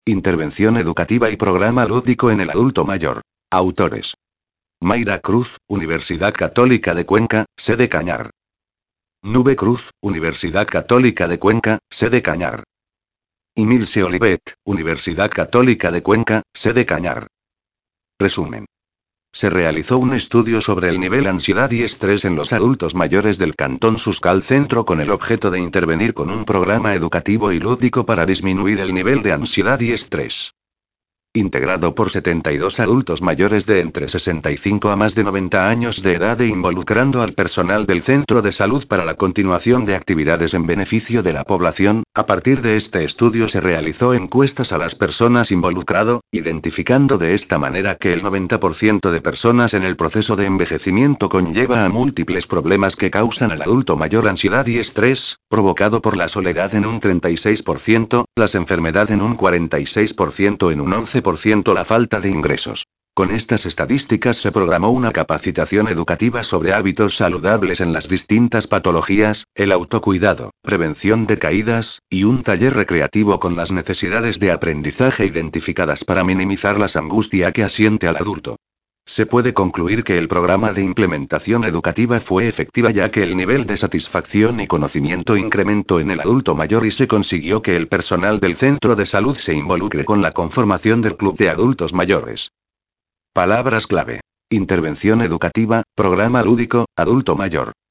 Intervención educativa y programa lúdico en el adulto mayor. Autores. Mayra Cruz, Universidad Católica de Cuenca, sede Cañar. Nube Cruz, Universidad Católica de Cuenca, sede Cañar. Y Milce Olivet, Universidad Católica de Cuenca, sede Cañar. Resumen. Se realizó un estudio sobre el nivel ansiedad y estrés en los adultos mayores del Cantón Suscal Centro con el objeto de intervenir con un programa educativo y lúdico para disminuir el nivel de ansiedad y estrés. Integrado por 72 adultos mayores de entre 65 a más de 90 años de edad e involucrando al personal del centro de salud para la continuación de actividades en beneficio de la población, a partir de este estudio se realizó encuestas a las personas involucrado, identificando de esta manera que el 90% de personas en el proceso de envejecimiento conlleva a múltiples problemas que causan al adulto mayor ansiedad y estrés, provocado por la soledad en un 36%, las enfermedades en un 46%, en un 11% la falta de ingresos. Con estas estadísticas se programó una capacitación educativa sobre hábitos saludables en las distintas patologías, el autocuidado, prevención de caídas, y un taller recreativo con las necesidades de aprendizaje identificadas para minimizar las angustias que asiente al adulto. Se puede concluir que el programa de implementación educativa fue efectiva ya que el nivel de satisfacción y conocimiento incrementó en el adulto mayor y se consiguió que el personal del centro de salud se involucre con la conformación del club de adultos mayores. Palabras clave. Intervención educativa, programa lúdico, adulto mayor.